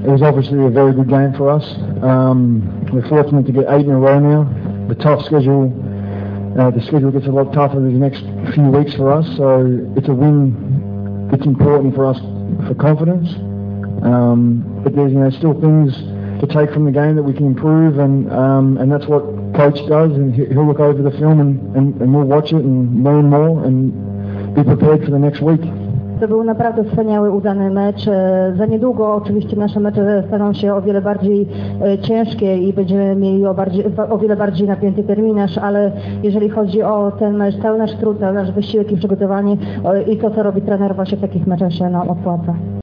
It was obviously a very good game for us. We're fortunate to get 8 in a row now. The schedule gets a lot tougher these next few weeks for us, so it's a win. It's important for us for confidence. But there's still things to take from the game that we can improve, and that's what coach does. And he'll look over the film and we'll watch it and learn more and be prepared for the next week. To był naprawdę wspaniały, udany mecz. Za niedługo oczywiście nasze mecze staną się o wiele bardziej ciężkie i będziemy mieli o wiele bardziej napięty terminarz, ale jeżeli chodzi o ten mecz, cały nasz trud, cały nasz wysiłek i przygotowanie i to, co robi trener, właśnie w takich meczach się nam opłaca.